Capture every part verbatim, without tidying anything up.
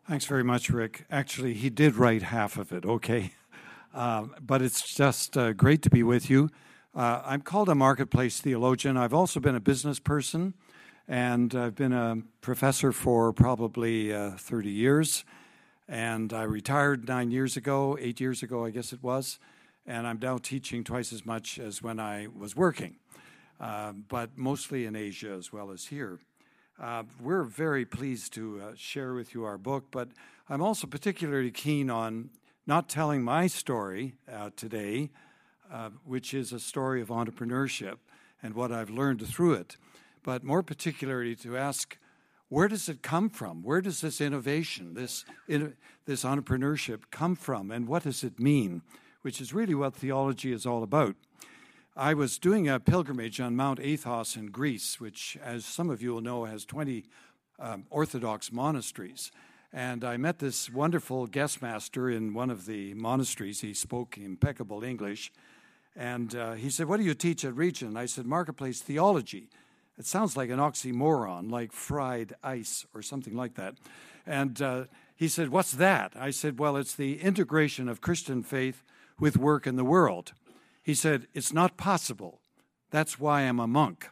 Thanks very much, Rick. Actually, he did write half of it, okay? Um, but it's just uh, great to be with you. Uh, I'm called a marketplace theologian. I've also been a business person, and I've been a professor for probably uh, thirty years. And I retired nine years ago, eight years ago, I guess it was. And I'm now teaching twice as much as when I was working, uh, but mostly in Asia as well as here. Uh, we're very pleased to uh, share with you our book, but I'm also particularly keen on not telling my story uh, today, uh, which is a story of entrepreneurship and what I've learned through it, but more particularly to ask, where does it come from? Where does this innovation, this, in, this entrepreneurship come from, and what does it mean, which is really what theology is all about. I was doing a pilgrimage on Mount Athos in Greece, which, as some of you will know, has twenty um, Orthodox monasteries. And I met this wonderful guest master in one of the monasteries. He spoke impeccable English. And uh, he said, "What do you teach at Regent?" I said, "Marketplace theology." It sounds like an oxymoron, like fried ice or something like that. And uh, he said, "What's that?" I said, "Well, it's the integration of Christian faith with work in the world." He said, "It's not possible. That's why I'm a monk."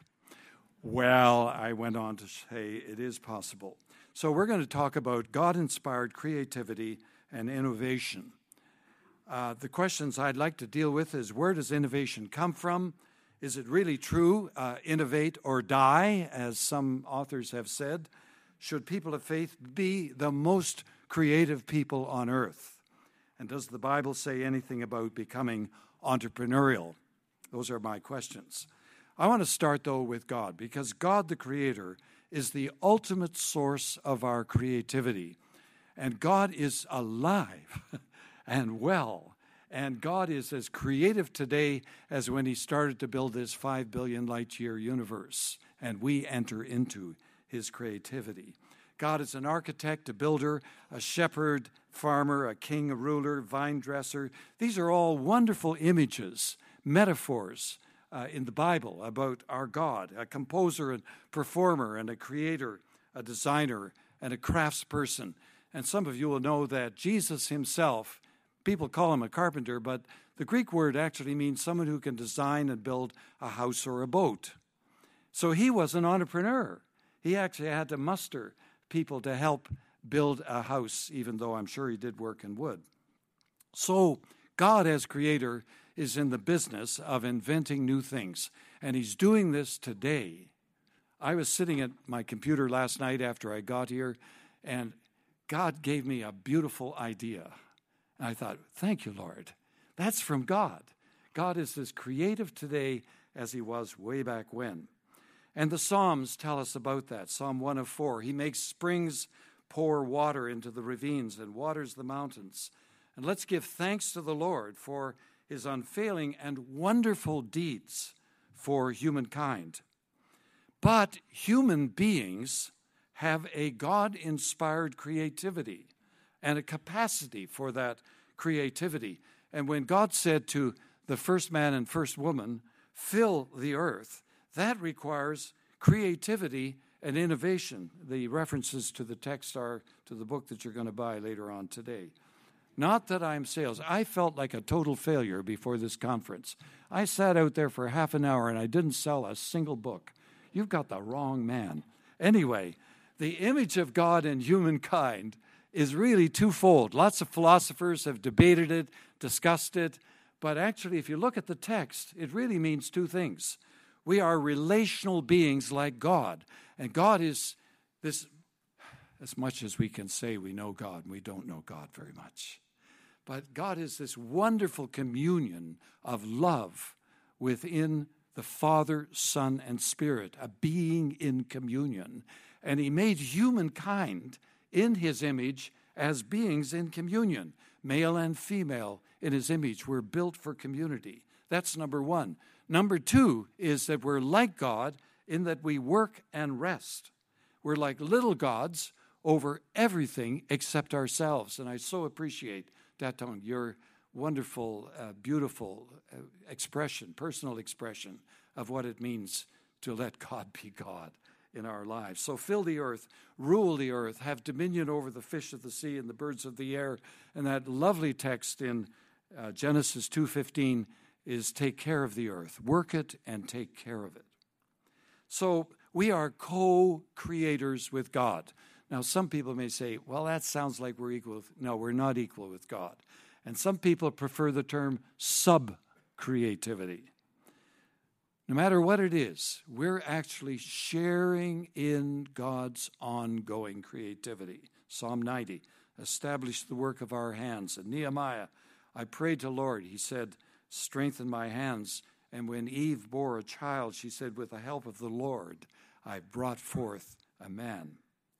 Well, I went on to say it is possible. So we're going to talk about God-inspired creativity and innovation. Uh, the questions I'd like to deal with is, where does innovation come from? Is it really true? Uh, innovate or die, as some authors have said. Should people of faith be the most creative people on earth? And does the Bible say anything about becoming entrepreneurial? Those are my questions. I want to start, though, with God, because God, the Creator, is the ultimate source of our creativity. And God is alive and well. And God is as creative today as when he started to build this five billion light year universe. And we enter into his creativity. God is an architect, a builder, a shepherd, farmer, a king, a ruler, vine dresser. These are all wonderful images, metaphors uh, in the Bible about our God, a composer and performer and a creator, a designer and a craftsperson. And some of you will know that Jesus himself, people call him a carpenter, but the Greek word actually means someone who can design and build a house or a boat. So he was an entrepreneur. He actually had to muster people to help build a house, even though I'm sure he did work in wood. So God, as creator, is in the business of inventing new things, and he's doing this today. I was sitting at my computer last night after I got here, and God gave me a beautiful idea. And I thought, thank you, Lord. That's from God. God is as creative today as he was way back when. And the Psalms tell us about that. Psalm one of four, he makes springs pour water into the ravines and waters the mountains. And let's give thanks to the Lord for his unfailing and wonderful deeds for humankind. But human beings have a God-inspired creativity and a capacity for that creativity. And when God said to the first man and first woman, "Fill the earth," that requires creativity and innovation. The references to the text are to the book that you're going to buy later on today. Not that I'm sales. I felt like a total failure before this conference. I sat out there for half an hour and I didn't sell a single book. You've got the wrong man. Anyway, the image of God in humankind is really twofold. Lots of philosophers have debated it, discussed it, but actually if you look at the text, it really means two things. We are relational beings like God. And God is this, as much as we can say we know God, we don't know God very much. But God is this wonderful communion of love within the Father, Son, and Spirit, a being in communion. And he made humankind in his image as beings in communion. Male and female in his image were built for community. That's number one. Number two is that we're like God in that we work and rest. We're like little gods over everything except ourselves. And I so appreciate, Datong, your wonderful, uh, beautiful uh, expression, personal expression of what it means to let God be God in our lives. So fill the earth, rule the earth, have dominion over the fish of the sea and the birds of the air. And that lovely text in uh, Genesis two fifteen is take care of the earth, work it and take care of it. So we are co-creators with God. Now, some people may say, well, that sounds like we're equal with... No, we're not equal with God. And some people prefer the term sub-creativity. No matter what it is, we're actually sharing in God's ongoing creativity. Psalm ninety, establish the work of our hands. And Nehemiah, I prayed to Lord, he said, strengthen my hands. And when Eve bore a child, she said, with the help of the Lord, I brought forth a man.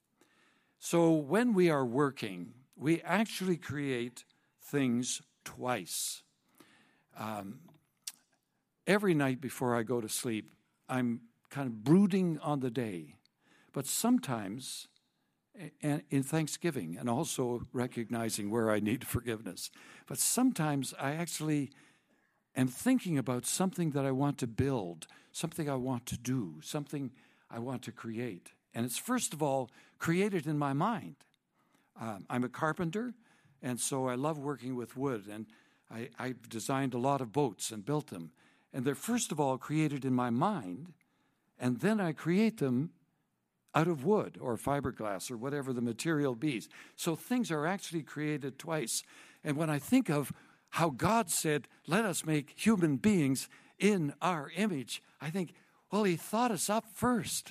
So when we are working, we actually create things twice. Um, every night before I go to sleep, I'm kind of brooding on the day. But sometimes, and in thanksgiving, and also recognizing where I need forgiveness, but sometimes I actually am thinking about something that I want to build, something I want to do, something I want to create. And it's first of all created in my mind. Um, I'm a carpenter, and so I love working with wood. And I, I've designed a lot of boats and built them. And they're first of all created in my mind, and then I create them out of wood or fiberglass or whatever the material be. So things are actually created twice. And when I think of how God said, let us make human beings in our image, I think, well, he thought us up first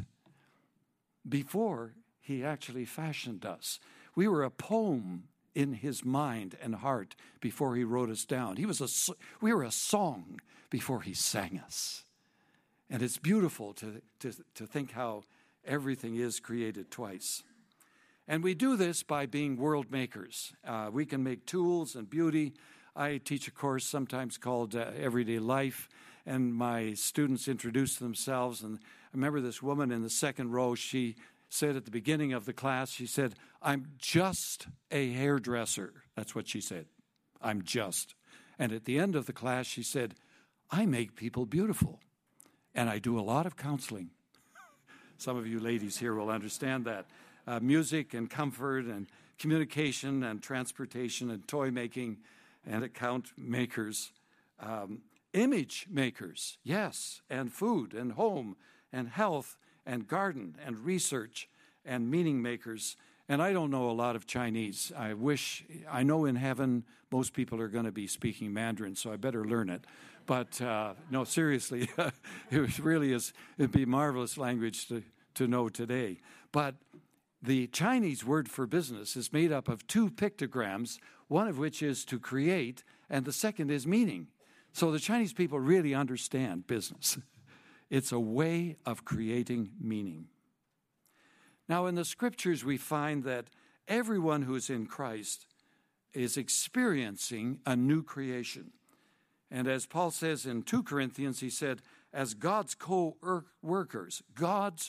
before he actually fashioned us. We were a poem in his mind and heart before he wrote us down. He was a, we were a song before he sang us. And it's beautiful to, to, to think how everything is created twice. And we do this by being world makers. Uh, we can make tools and beauty. I teach a course sometimes called uh, Everyday Life, and my students introduce themselves. And I remember this woman in the second row, she said at the beginning of the class, she said, I'm just a hairdresser. That's what she said. I'm just. And at the end of the class, she said, I make people beautiful, and I do a lot of counseling. Some of you ladies here will understand that. Uh, music and comfort and communication and transportation and toy making and account makers, um, image makers, yes, and food and home and health and garden and research and meaning makers. And I don't know a lot of Chinese. I wish, I know in heaven most people are going to be speaking Mandarin, so I better learn it. But uh, no, seriously, it really is, it'd be marvelous language to, to know today. But the Chinese word for business is made up of two pictograms, one of which is to create, and the second is meaning. So the Chinese people really understand business. It's a way of creating meaning. Now, in the scriptures, we find that everyone who is in Christ is experiencing a new creation. And as Paul says in Second Corinthians, he said, as God's co-workers, God's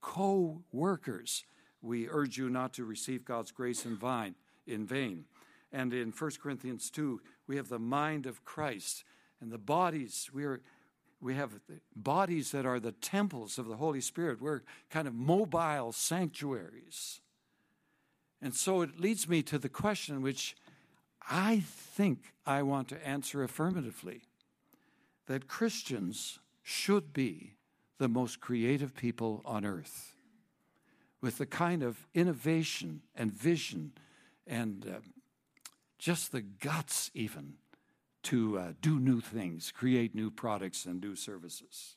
co-workers, we urge you not to receive God's grace in vain. In vain. And in First Corinthians two, we have the mind of Christ. And the bodies, we are, we have bodies that are the temples of the Holy Spirit. We're kind of mobile sanctuaries. And so it leads me to the question which I think I want to answer affirmatively, that Christians should be the most creative people on earth, with the kind of innovation and vision and uh, just the guts even to uh, do new things, create new products and new services.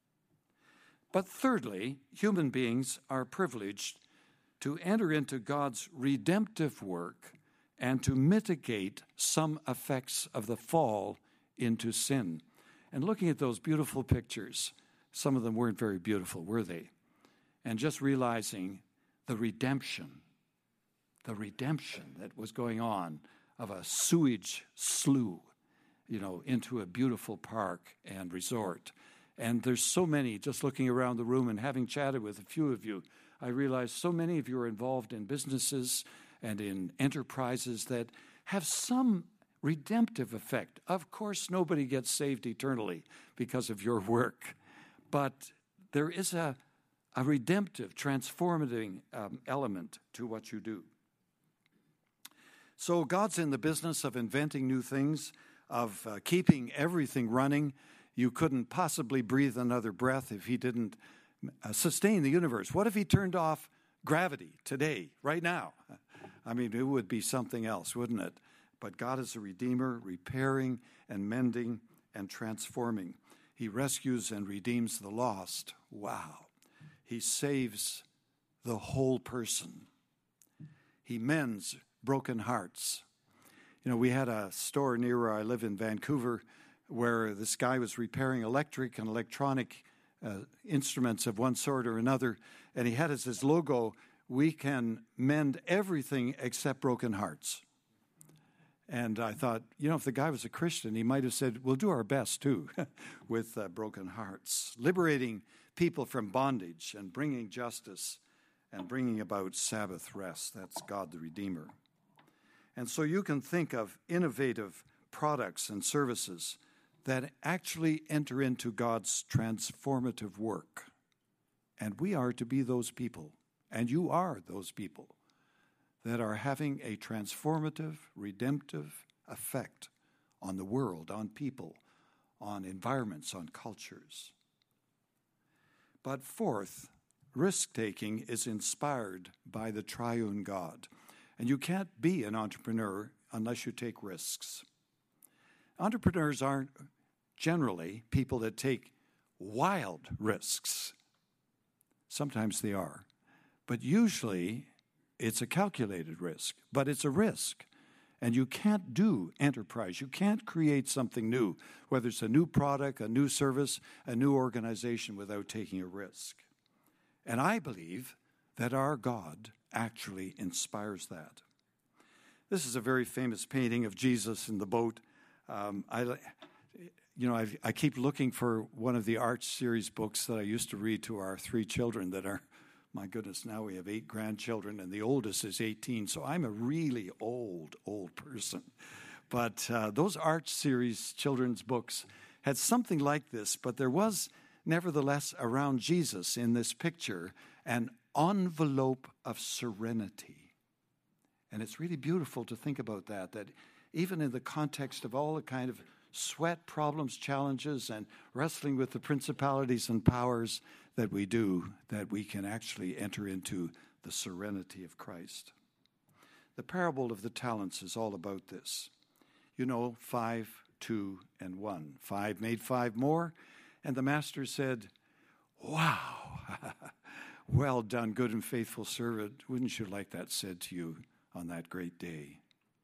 But thirdly, human beings are privileged to enter into God's redemptive work and to mitigate some effects of the fall into sin. And looking at those beautiful pictures, some of them weren't very beautiful, were they? And just realizing the redemption, the redemption that was going on of a sewage slough, you know, into a beautiful park and resort. And there's so many, just looking around the room and having chatted with a few of you, I realize so many of you are involved in businesses and in enterprises that have some redemptive effect. Of course, nobody gets saved eternally because of your work, but there is a a redemptive, transformative um, element to what you do. So God's in the business of inventing new things, of uh, keeping everything running. You couldn't possibly breathe another breath if he didn't uh, sustain the universe. What if he turned off gravity today, right now? I mean, it would be something else, wouldn't it? But God is a redeemer, repairing and mending and transforming. He rescues and redeems the lost. Wow. He saves the whole person. He mends broken hearts. You know, we had a store near where I live in Vancouver where this guy was repairing electric and electronic uh, instruments of one sort or another, and he had as his logo, "We can mend everything except broken hearts." And I thought, you know, if the guy was a Christian, he might have said, we'll do our best, too, with uh, broken hearts. Liberating people from bondage and bringing justice and bringing about Sabbath rest. That's God the Redeemer. And so you can think of innovative products and services that actually enter into God's transformative work. And we are to be those people, and you are those people, that are having a transformative, redemptive effect on the world, on people, on environments, on cultures. But fourth, risk-taking is inspired by the triune God. And you can't be an entrepreneur unless you take risks. Entrepreneurs aren't generally people that take wild risks. Sometimes they are. But usually it's a calculated risk, but it's a risk. And you can't do enterprise. You can't create something new, whether it's a new product, a new service, a new organization, without taking a risk. And I believe that our God actually inspires that. This is a very famous painting of Jesus in the boat. Um, I, you know, I've, I keep looking for one of the Arch series books that I used to read to our three children that are, my goodness, now we have eight grandchildren, and the oldest is eighteen, so I'm a really old, old person. But uh, those Arch series children's books had something like this, but there was nevertheless around Jesus in this picture an envelope of serenity. And it's really beautiful to think about that, that even in the context of all the kind of sweat, problems, challenges, and wrestling with the principalities and powers that we do, that we can actually enter into the serenity of Christ. The parable of the talents is all about this. You know, five, two, and one. Five made five more, and the master said, "Wow, well done, good and faithful servant. Wouldn't you like that said to you on that great day?"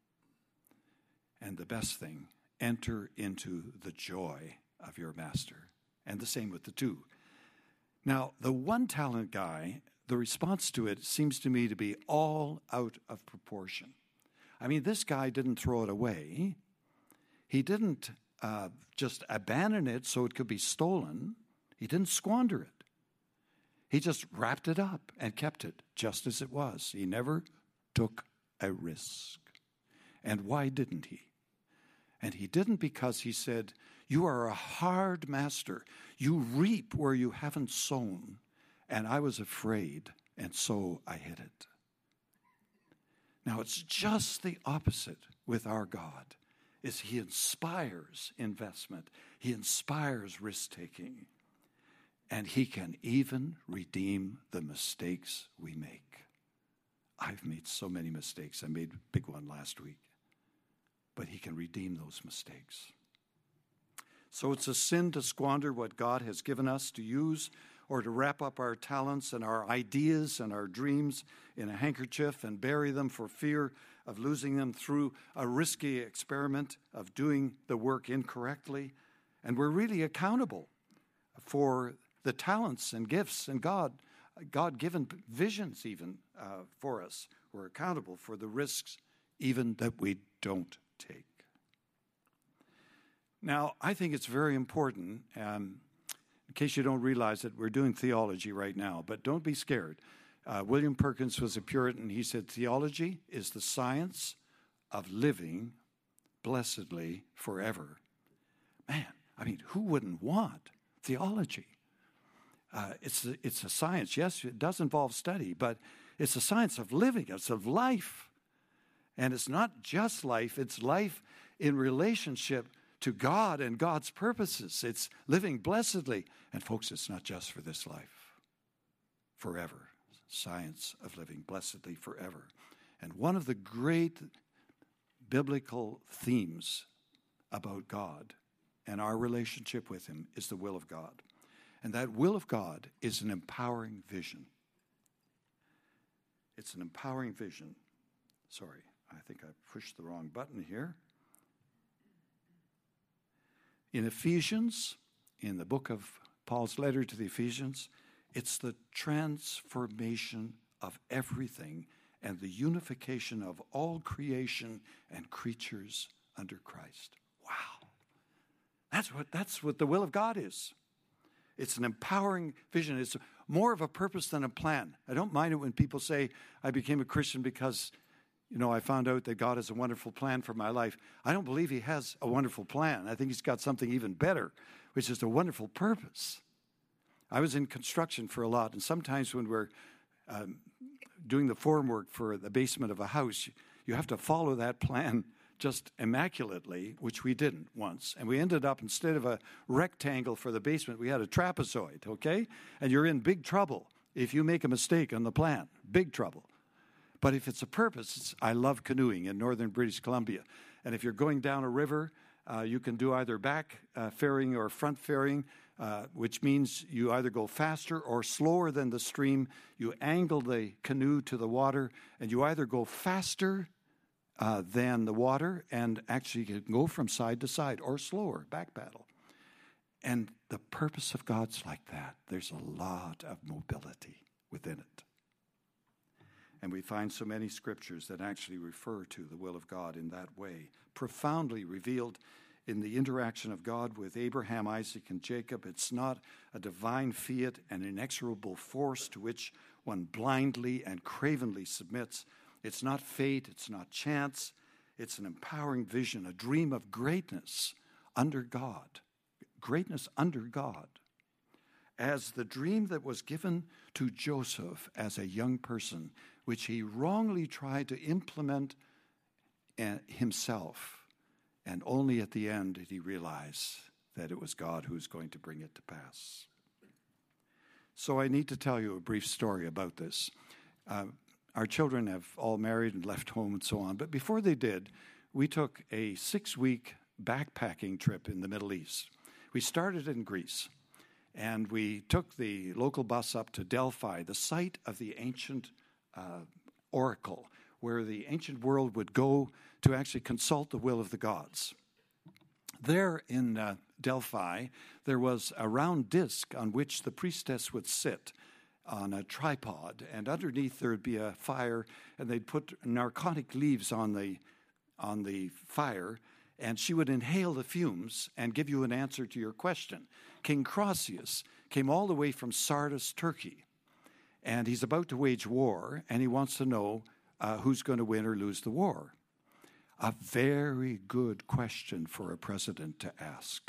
And the best thing, enter into the joy of your master. And the same with the two. Now, the one talent guy, the response to it seems to me to be all out of proportion. I mean, this guy didn't throw it away. He didn't uh, just abandon it so it could be stolen. He didn't squander it. He just wrapped it up and kept it just as it was. He never took a risk. And why didn't he? And he didn't because he said, "You are a hard master. You reap where you haven't sown. And I was afraid, and so I hid it." Now, it's just the opposite with our God. Is he inspires investment. He inspires risk-taking. And he can even redeem the mistakes we make. I've made so many mistakes. I made a big one last week. But he can redeem those mistakes. So it's a sin to squander what God has given us to use, or to wrap up our talents and our ideas and our dreams in a handkerchief and bury them for fear of losing them through a risky experiment of doing the work incorrectly. And we're really accountable for the talents and gifts and God, God-given visions even uh, for us. We're accountable for the risks even that we don't take. Now, I think it's very important, um, in case you don't realize it, we're doing theology right now, but don't be scared. Uh, William Perkins was a Puritan. He said, theology is the science of living blessedly forever. Man, I mean, who wouldn't want theology? Uh, it's, a, it's a science. Yes, it does involve study, but it's a science of living. It's of life. And it's not just life. It's life in relationship to God and God's purposes. It's living blessedly. And folks, it's not just for this life. Forever. Science of living blessedly forever. And one of the great biblical themes about God and our relationship with him is the will of God. And that will of God is an empowering vision. It's an empowering vision. Sorry, I think I pushed the wrong button here. In Ephesians, in the book of Paul's letter to the Ephesians, it's the transformation of everything and the unification of all creation and creatures under Christ. Wow. That's what, that's what the will of God is. It's an empowering vision. It's more of a purpose than a plan. I don't mind it when people say, I became a Christian because, you know, I found out that God has a wonderful plan for my life. I don't believe he has a wonderful plan. I think he's got something even better, which is a wonderful purpose. I was in construction for a lot, and sometimes when we're um, doing the form work for the basement of a house, you have to follow that plan just immaculately, which we didn't once. And we ended up, instead of a rectangle for the basement, we had a trapezoid, okay? And you're in big trouble if you make a mistake on the plan. Big trouble. But if it's a purpose, it's, I love canoeing in northern British Columbia. And if you're going down a river, uh, you can do either back uh, ferrying or front ferrying, uh, which means you either go faster or slower than the stream. You angle the canoe to the water, and you either go faster Uh, than the water, and actually you can go from side to side, or slower, back paddle. And the purpose of God's like that. There's a lot of mobility within it. And we find so many scriptures that actually refer to the will of God in that way, profoundly revealed in the interaction of God with Abraham, Isaac, and Jacob. It's not a divine fiat, an inexorable force to which one blindly and cravenly submits. It's not fate, it's not chance, it's an empowering vision, a dream of greatness under God. Greatness under God. As the dream that was given to Joseph as a young person, which he wrongly tried to implement himself, and only at the end did he realize that it was God who was going to bring it to pass. So I need to tell you a brief story about this. Uh, Our children have all married and left home and so on. But before they did, we took a six-week backpacking trip in the Middle East. We started in Greece, and we took the local bus up to Delphi, the site of the ancient uh, oracle, where the ancient world would go to actually consult the will of the gods. There in uh, Delphi, there was a round disc on which the priestess would sit on a tripod, and underneath there would be a fire, and they'd put narcotic leaves on the on the fire, and she would inhale the fumes and give you an answer to your question. King Croesus came all the way from Sardis, Turkey, and he's about to wage war, and he wants to know uh, who's going to win or lose the war. A very good question for a president to ask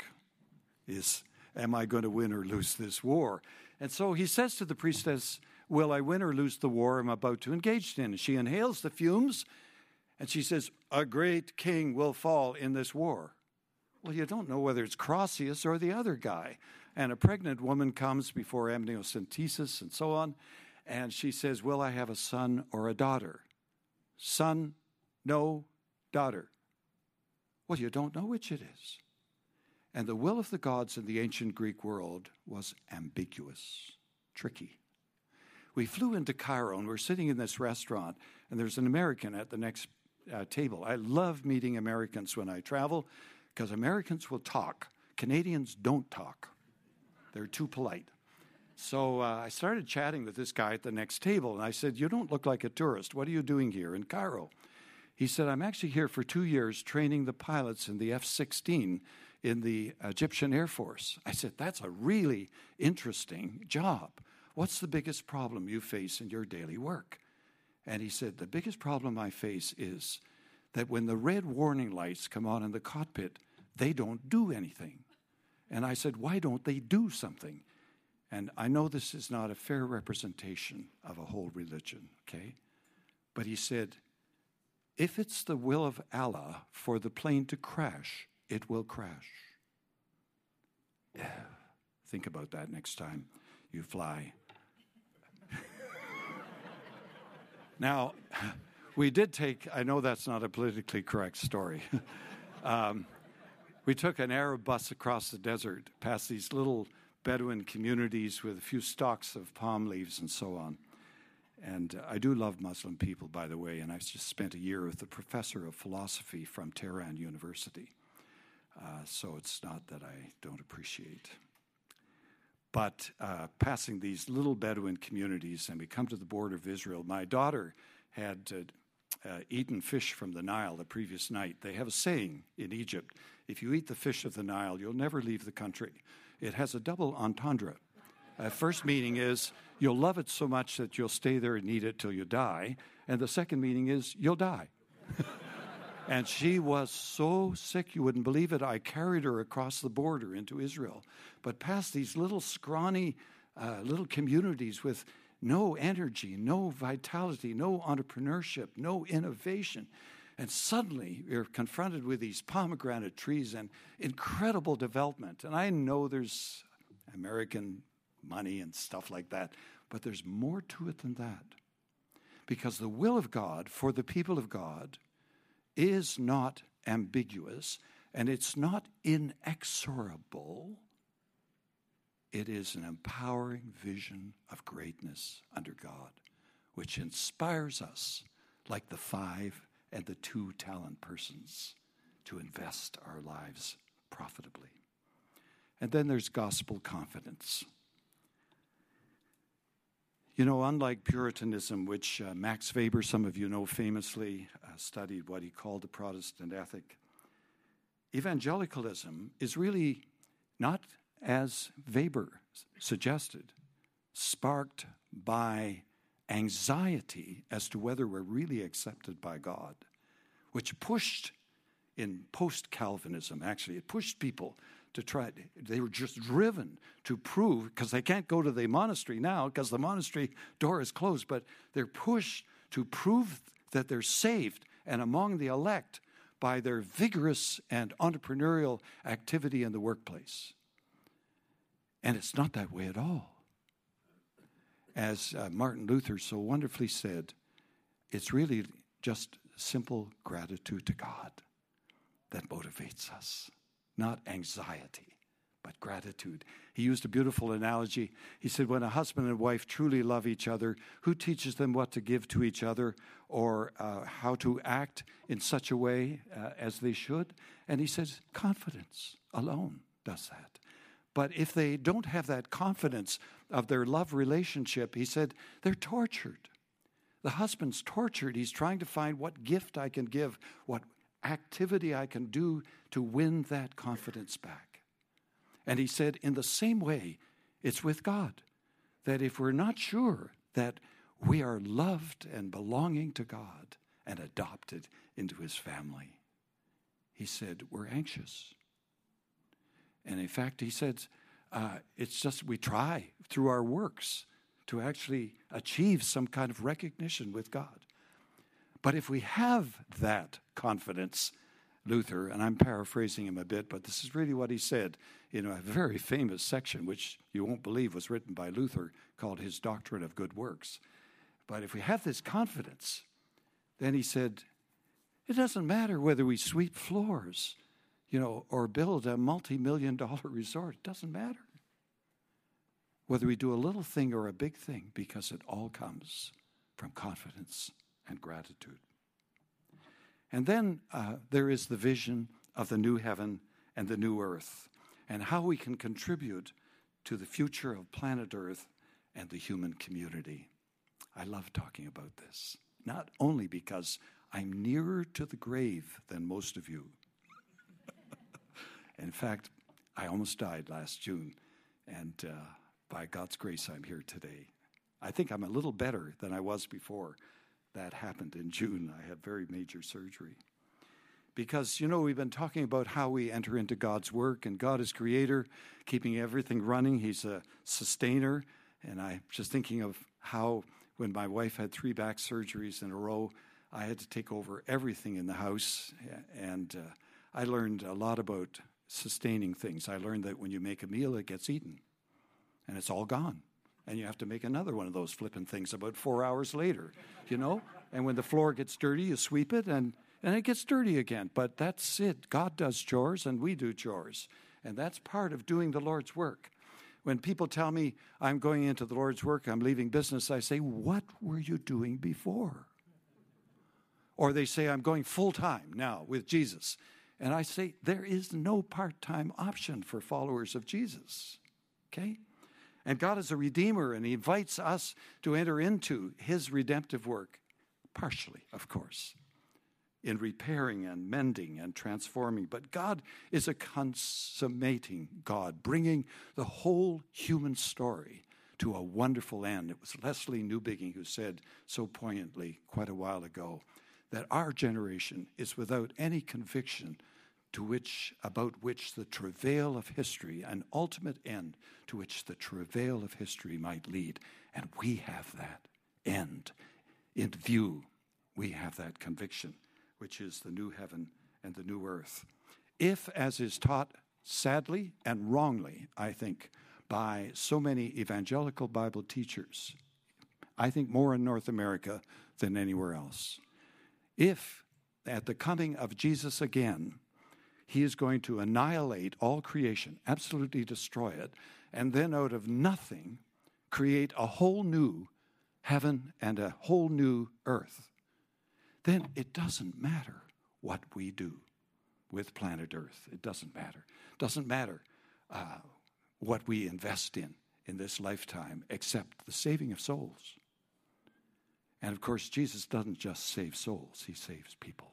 is, am I going to win or lose this war? And so he says to the priestess, will I win or lose the war I'm about to engage in? And she inhales the fumes, and she says, a great king will fall in this war. Well, you don't know whether it's Croesus or the other guy. And a pregnant woman comes before amniocentesis and so on, and she says, will I have a son or a daughter? Son, no, daughter. Well, you don't know which it is. And the will of the gods in the ancient Greek world was ambiguous, tricky. We flew into Cairo, and we're sitting in this restaurant, and there's an American at the next uh, table. I love meeting Americans when I travel, because Americans will talk. Canadians don't talk. They're too polite. So uh, I started chatting with this guy at the next table, and I said, you don't look like a tourist. What are you doing here in Cairo? He said, I'm actually here for two years training the pilots in the F sixteen in the Egyptian Air Force. I said, that's a really interesting job. What's the biggest problem you face in your daily work? And he said, the biggest problem I face is that when the red warning lights come on in the cockpit, they don't do anything. And I said, why don't they do something? And I know this is not a fair representation of a whole religion, okay? But he said, if it's the will of Allah for the plane to crash, it will crash. Yeah. Think about that next time you fly. Now, we did take, I know that's not a politically correct story. um, we took an Arab bus across the desert, past these little Bedouin communities with a few stalks of palm leaves and so on. And uh, I do love Muslim people, by the way, and I've just spent a year with a professor of philosophy from Tehran University. Uh, so it's not that I don't appreciate. But uh, passing these little Bedouin communities, and we come to the border of Israel. My daughter had uh, uh, eaten fish from the Nile the previous night. They have a saying in Egypt, if you eat the fish of the Nile, you'll never leave the country. It has a double entendre. Uh, first meaning is you'll love it so much that you'll stay there and eat it till you die. And the second meaning is you'll die. And she was so sick, you wouldn't believe it. I carried her across the border into Israel, but past these little scrawny uh, little communities with no energy, no vitality, no entrepreneurship, no innovation. And suddenly you're confronted with these pomegranate trees and incredible development. And I know there's American money and stuff like that, but there's more to it than that. Because the will of God for the people of God is not ambiguous, and it's not inexorable. It is an empowering vision of greatness under God, which inspires us, like the five and the two talent persons, to invest our lives profitably. And then there's gospel confidence. You know, unlike Puritanism, which uh, Max Weber, some of you know famously, uh, studied what he called the Protestant ethic, evangelicalism is really not, as Weber suggested, sparked by anxiety as to whether we're really accepted by God, which pushed, in post-Calvinism, actually, it pushed people to try, they were just driven to prove, because they can't go to the monastery now because the monastery door is closed, but they're pushed to prove that they're saved and among the elect by their vigorous and entrepreneurial activity in the workplace. And it's not that way at all. As uh, Martin Luther so wonderfully said, it's really just simple gratitude to God that motivates us. Not anxiety, but gratitude. He used a beautiful analogy. He said, when a husband and wife truly love each other, who teaches them what to give to each other or uh, how to act in such a way uh, as they should? And he says, confidence alone does that. But if they don't have that confidence of their love relationship, he said, they're tortured. The husband's tortured. He's trying to find what gift I can give, what activity I can do to win that confidence back. And he said, in the same way, it's with God, that if we're not sure that we are loved and belonging to God and adopted into his family, he said, we're anxious. And in fact, he said, uh, it's just we try through our works to actually achieve some kind of recognition with God. But if we have that confidence, Luther, and I'm paraphrasing him a bit, but this is really what he said in a very famous section, which you won't believe was written by Luther, called his Doctrine of Good Works. But if we have this confidence, then he said, it doesn't matter whether we sweep floors, you know, or build a multi-million dollar resort. It doesn't matter whether we do a little thing or a big thing, because it all comes from confidence and gratitude. And then uh, there is the vision of the new heaven and the new earth, and how we can contribute to the future of planet Earth and the human community. I love talking about this, not only because I'm nearer to the grave than most of you. In fact, I almost died last June, and uh, by God's grace, I'm here today. I think I'm a little better than I was before that happened in June. I had very major surgery. Because, you know, we've been talking about how we enter into God's work, and God is creator, keeping everything running. He's a sustainer. And I'm just thinking of how when my wife had three back surgeries in a row, I had to take over everything in the house. And uh, I learned a lot about sustaining things. I learned that when you make a meal, it gets eaten. And it's all gone. And you have to make another one of those flippin' things about four hours later, you know? And when the floor gets dirty, you sweep it, and, and it gets dirty again. But that's it. God does chores, and we do chores. And that's part of doing the Lord's work. When people tell me I'm going into the Lord's work, I'm leaving business, I say, what were you doing before? Or they say, I'm going full-time now with Jesus. And I say, there is no part-time option for followers of Jesus. Okay? And God is a redeemer, and he invites us to enter into his redemptive work, partially, of course, in repairing and mending and transforming. But God is a consummating God, bringing the whole human story to a wonderful end. It was Leslie Newbigin who said so poignantly quite a while ago that our generation is without any conviction to which, about which the travail of history, an ultimate end to which the travail of history might lead. And we have that end in view. We have that conviction, which is the new heaven and the new earth. If, as is taught sadly and wrongly, I think, by so many evangelical Bible teachers, I think more in North America than anywhere else, if at the coming of Jesus again, he is going to annihilate all creation, absolutely destroy it, and then out of nothing create a whole new heaven and a whole new earth, then it doesn't matter what we do with planet Earth. It doesn't matter. It doesn't matter uh, what we invest in in this lifetime except the saving of souls. And of course, Jesus doesn't just save souls, he saves people.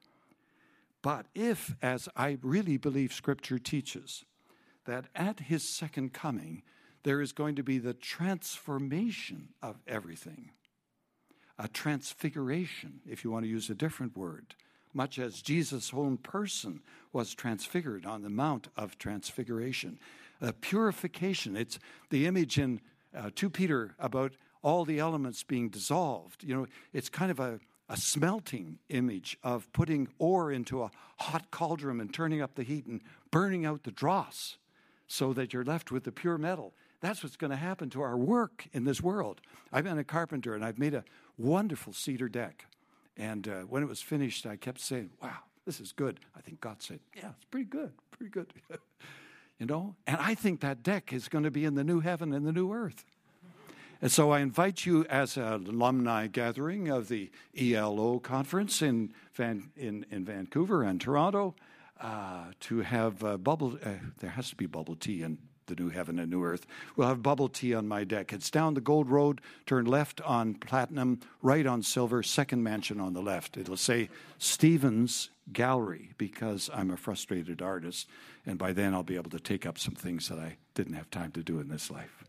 But if, as I really believe Scripture teaches, that at his second coming, there is going to be the transformation of everything, a transfiguration, if you want to use a different word, much as Jesus' own person was transfigured on the Mount of Transfiguration. A purification, it's the image in uh, Second Peter about all the elements being dissolved. You know, it's kind of a A smelting image of putting ore into a hot cauldron and turning up the heat and burning out the dross so that you're left with the pure metal. That's what's going to happen to our work in this world. I've been a carpenter, and I've made a wonderful cedar deck. And uh, when it was finished, I kept saying, wow, this is good. I think God said, yeah, it's pretty good, pretty good. You know? And I think that deck is going to be in the new heaven and the new earth. And so I invite you as an alumni gathering of the E L O conference in Van, in, in Vancouver and Toronto uh, to have uh, bubble, uh, there has to be bubble tea in the new heaven and new earth. We'll have bubble tea on my deck. It's down the Gold Road, turn left on Platinum, right on Silver, second mansion on the left. It'll say Stevens Gallery because I'm a frustrated artist, and by then I'll be able to take up some things that I didn't have time to do in this life.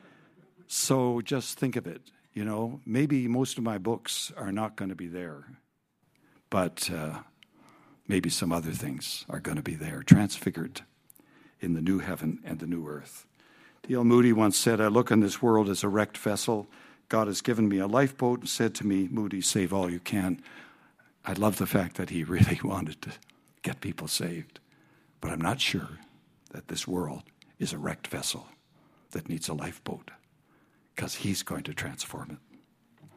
So just think of it, you know, maybe most of my books are not going to be there, but uh, maybe some other things are going to be there, transfigured in the new heaven and the new earth. D L Moody once said, I look on this world as a wrecked vessel. God has given me a lifeboat and said to me, Moody, save all you can. I love the fact that he really wanted to get people saved, but I'm not sure that this world is a wrecked vessel that needs a lifeboat, because he's going to transform it.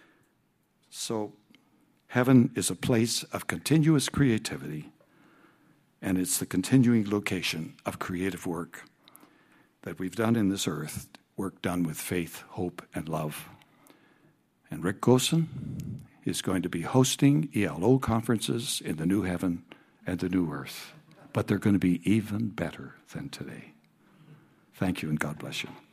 So heaven is a place of continuous creativity, and it's the continuing location of creative work that we've done in this earth, work done with faith, hope, and love. And Rick Gosen is going to be hosting E L O conferences in the new heaven and the new earth, but they're going to be even better than today. Thank you, and God bless you.